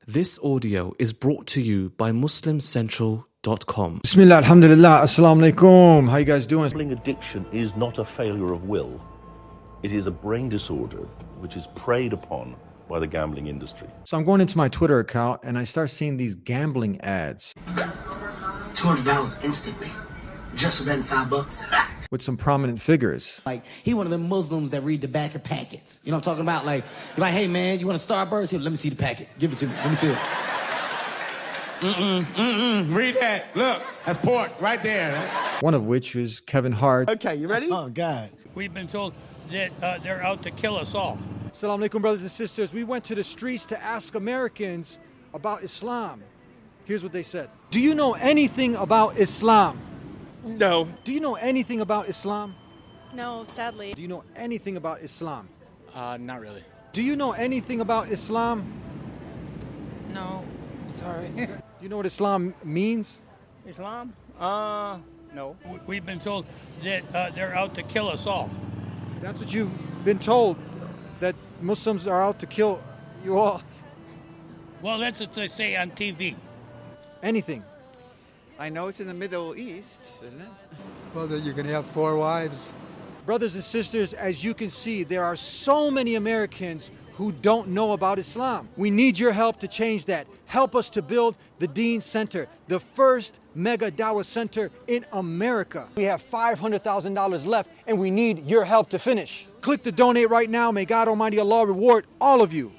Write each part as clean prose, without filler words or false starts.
This audio is brought to you by MuslimCentral.com. Bismillah, alhamdulillah, assalamu alaikum. How you guys doing? Gambling addiction is not a failure of will. It is a brain disorder which is preyed upon by the gambling industry. So I'm going into my Twitter account and I start seeing these gambling ads. $200 instantly. Just spend $5. With some prominent figures. Like, he one of them Muslims that read the back of packets. You know what I'm talking about? Like, you're like, hey, man, you want a Starburst? Here, let me see the packet. Give it to me. Let me see it. Read that. Look, that's pork right there. One of which is Kevin Hart. Okay, you ready? Oh, God. We've been told that they're out to kill us all. Assalamu alaikum, brothers and sisters. We went to the streets to ask Americans about Islam. Here's what they said. Do you know anything about Islam? No. Do you know anything about Islam? No, sadly. Do you know anything about Islam? Not really. Do you know anything about Islam? No. Sorry. You know what Islam means? Islam? No. We've been told that they're out to kill us all. That's what you've been told, that Muslims are out to kill you all. Well, that's what they say on TV. Anything. I know it's in the Middle East, isn't it? Well, then you're going to have 4 wives. Brothers and sisters, as you can see, there are so many Americans who don't know about Islam. We need your help to change that. Help us to build the Deen Center, the first mega dawah center in America. We have $500,000 left and we need your help to finish. Click to donate right now. May God Almighty Allah reward all of you.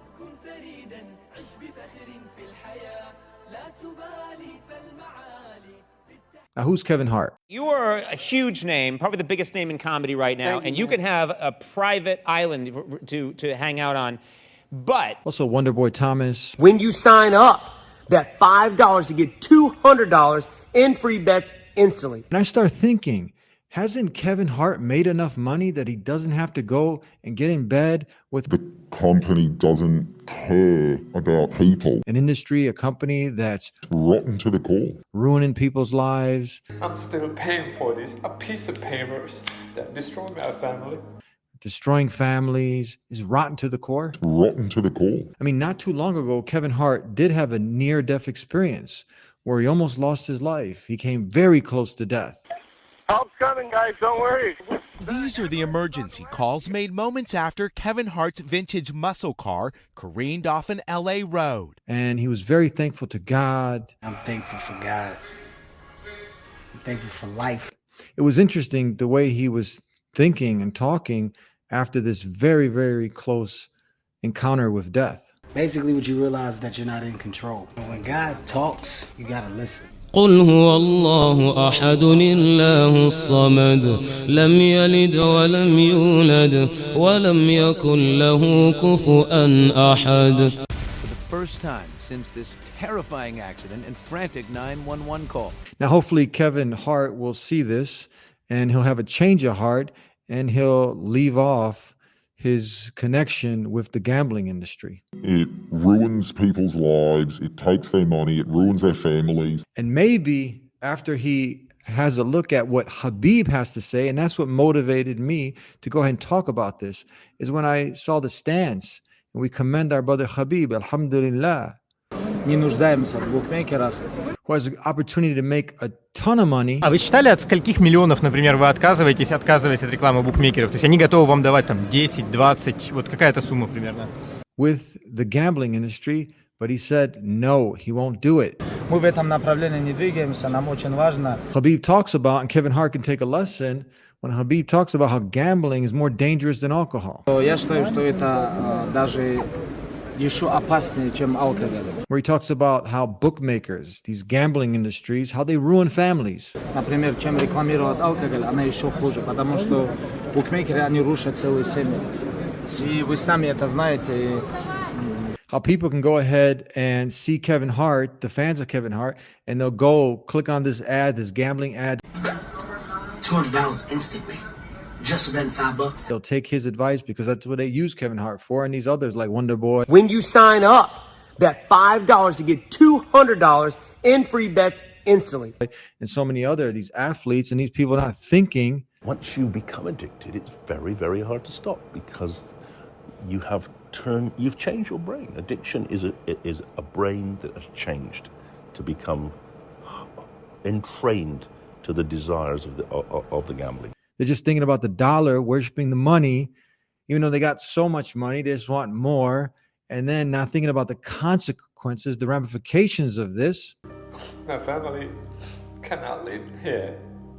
Now, who's Kevin Hart? You are a huge name, probably the biggest name in comedy right now, and you can have a private island to hang out on, but... Also, Wonderboy Thomas. When you sign up, bet $5 to get $200 in free bets instantly. And I start thinking, hasn't Kevin Hart made enough money that he doesn't have to go and get in bed with the company doesn't care about people? An industry, a company that's rotten to the core, ruining people's lives. I'm still paying for this, a piece of papers that destroyed my family. Destroying families, is rotten to the core. Rotten to the core. I mean, not too long ago, Kevin Hart did have a near-death experience where he almost lost his life. He came very close to death. Help's coming, guys. Don't worry. These are the emergency calls made moments after Kevin Hart's vintage muscle car careened off an LA road. And he was very thankful to God. I'm thankful for God. I'm thankful for life. It was interesting the way he was thinking and talking after this very, very close encounter with death. Basically, what you realize is that you're not in control. When God talks, you gotta listen. قل هو الله أحد الله الصمد لم يلد ولم يولد ولم يكن له كفؤا أحد. For the first time since this terrifying accident and frantic 911 call. Now, hopefully Kevin Hart will see this and he'll have a change of heart and he'll leave off his connection with the gambling industry. It ruins people's lives. It takes their money. It ruins their families. And maybe after he has a look at what Khabib has to say, and that's what motivated me to go ahead and talk about this, is when I saw the stance. And we commend our brother Khabib, alhamdulillah. Не нуждаемся в букмекерах. Who has the opportunity to make a ton of money. А вы считали, от скольких миллионов, например, вы отказываетесь от рекламы букмекеров? То есть они готовы вам давать там 10, 20, вот какая-то сумма примерно? With the gambling industry, but he said no, he won't do it. Мы в этом направлении не двигаемся, нам очень важно. Khabib talks about, and Kevin Hart can take a lesson, when Khabib talks about how gambling is more dangerous than alcohol. Я считаю, что это даже еще опаснее, чем алкоголь. Where he talks about how bookmakers, these gambling industries, how they ruin families. Например, чем рекламируют алкоголь, она еще хуже, потому что букмекеры, они рушат целые семьи. И вы сами это знаете. How people can go ahead and see Kevin Hart, the fans of Kevin Hart, and they'll go click on this ad, this gambling ad. $200 instantly. Just spend $5. They'll take his advice because that's what they use Kevin Hart for, and these others like Wonderboy. When you sign up, bet $5 to get $200 in free bets instantly. And so many other, these athletes and these people not thinking. Once you become addicted, it's very, very hard to stop because you have you've changed your brain. Addiction is a brain that has changed to become entrained to the desires of the gambling. They're just thinking about the dollar, worshiping the money. Even though they got so much money, they just want more. And then not thinking about the consequences, the ramifications of this. My family cannot live here.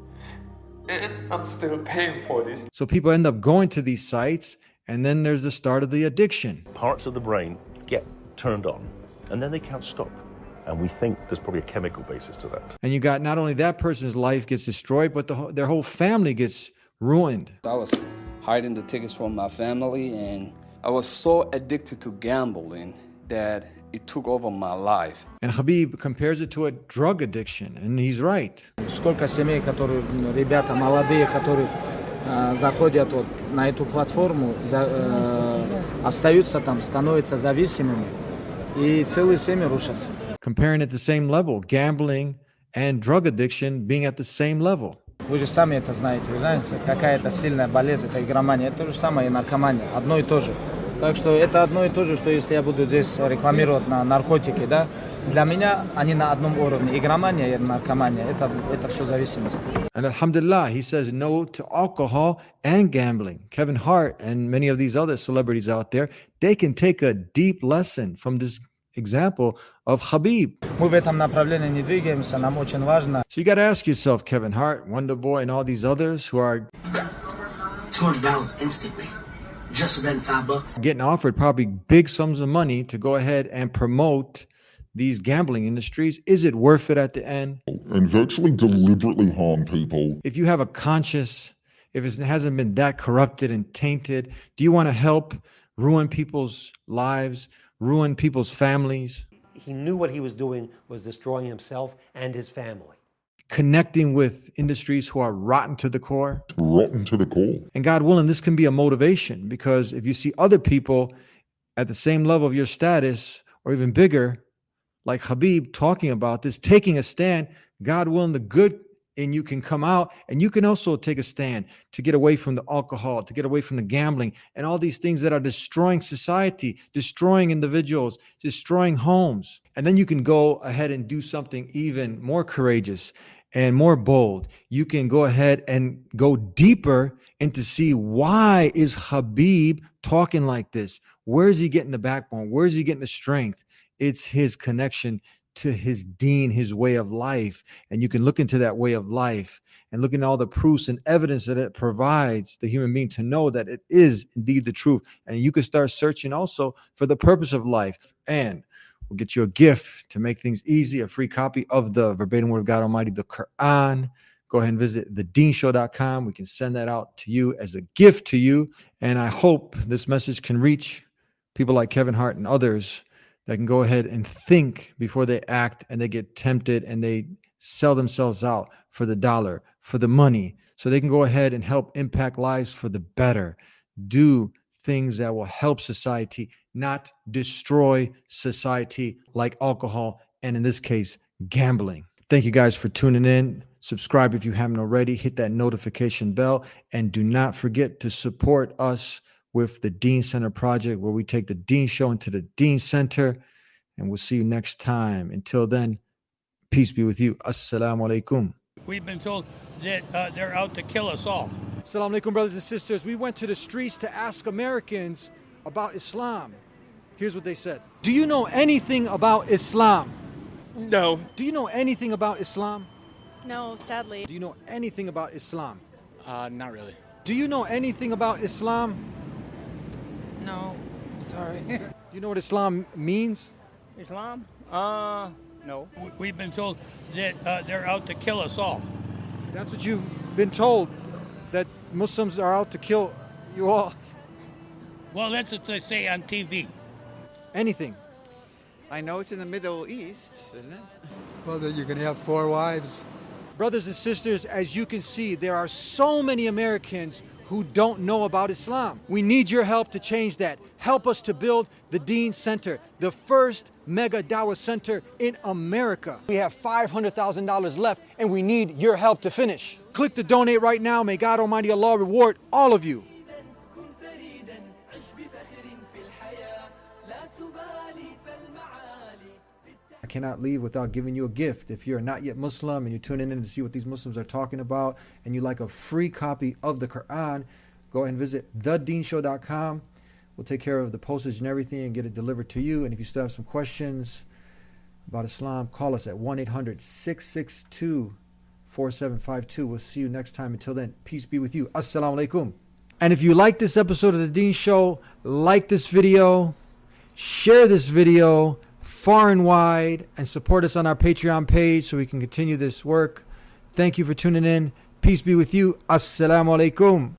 And I'm still paying for this. So people end up going to these sites, and then there's the start of the addiction. Parts of the brain get turned on, and then they can't stop. And we think there's probably a chemical basis to that. And you got not only that person's life gets destroyed, but their whole family gets ruined. I was hiding the tickets from my family, and I was so addicted to gambling that it took over my life. And Habib compares it to a drug addiction, and he's right. Сколько семей, которые, ребята молодые, которые заходят вот на эту платформу, остаются там, становятся зависимыми, и целые семьи рушатся. Comparing at the same level, gambling and drug addiction being at the same level. Вы же сами это знаете. Вы знаете, какая это сильная болезнь, это игромания. Это то же самое и наркомания. Одно и то же. Так что это одно и то же, что если я буду здесь рекламировать на наркотики, да, для меня они на одном уровне. Игромания и наркомания. Это все зависимость. And alhamdulillah, he says no to alcohol and gambling. Kevin Hart and many of these other celebrities out there, they can take a deep lesson from this example of Habib. Мы в этом направлении не двигаемся, нам очень важно. So you got to ask yourself, Kevin Hart, Wonder Boy, and all these others who are $200 instantly. Just spend $5. Getting offered probably big sums of money to go ahead and promote these gambling industries. Is it worth it at the end? And virtually deliberately harm people. If you have a conscience, if it hasn't been that corrupted and tainted, do you want to help ruin people's lives? Ruin people's families. He knew what he was doing was destroying himself and his family. Connecting with industries who are rotten to the core. Rotten to the core. And God willing, this can be a motivation, because if you see other people at the same level of your status or even bigger, like Habib talking about this, taking a stand, God willing, the good in you can come out, and you can also take a stand to get away from the alcohol, to get away from the gambling, and all these things that are destroying society, destroying individuals, destroying homes. And then you can go ahead and do something even more courageous and more bold. You can go ahead and go deeper and to see, why is Habib talking like this? Where is he getting the backbone? Where is he getting the strength? It's his connection to his deen, his way of life. And you can look into that way of life and look at all the proofs and evidence that it provides the human being to know that it is indeed the truth. And you can start searching also for the purpose of life. And we'll get you a gift to make things easy, a free copy of the verbatim word of God Almighty, the Quran. Go ahead and visit thedeenshow.com. We can send that out to you as a gift to you. And I hope this message can reach people like Kevin Hart and others that can go ahead and think before they act, and they get tempted and they sell themselves out for the dollar, for the money, so they can go ahead and help impact lives for the better. Do things that will help society, not destroy society, like alcohol and, in this case, gambling. Thank you guys for tuning in. Subscribe if you haven't already. Hit that notification bell, and do not forget to support us with the Deen Center Project, where we take the Deen Show into the Deen Center. And we'll see you next time. Until then, peace be with you. Assalamu alaikum. We've been told that they're out to kill us all. Assalamu alaikum, brothers and sisters. We went to the streets to ask Americans about Islam. Here's what they said. Do you know anything about Islam? No. Do you know anything about Islam? No, sadly. Do you know anything about Islam? Not really. Do you know anything about Islam? No, sorry. You know what Islam means? Islam? No. We've been told that they're out to kill us all. That's what you've been told, that Muslims are out to kill you all. Well, that's what they say on TV. Anything. I know it's in the Middle East, isn't it? Well, then you're going to have 4 wives. Brothers and sisters, as you can see, there are so many Americans who don't know about Islam. We need your help to change that. Help us to build the Deen Center, the first mega dawah center in America. We have $500,000 left, and we need your help to finish. Click to donate right now. May God Almighty Allah reward all of you. cannot leave without giving you a gift. If you're not yet Muslim and you're tuning in to see what these Muslims are talking about and you like a free copy of the Quran, go ahead and visit thedeenshow.com. We'll take care of the postage and everything and get it delivered to you. And if you still have some questions about Islam, call us at 1-800-662-4752. We'll see you next time. Until then, peace be with you. Assalamu alaikum. And if you like this episode of The Deen Show, like this video, share this video far and wide, and support us on our Patreon page so we can continue this work. Thank you for tuning in. Peace be with you. Assalamu alaikum.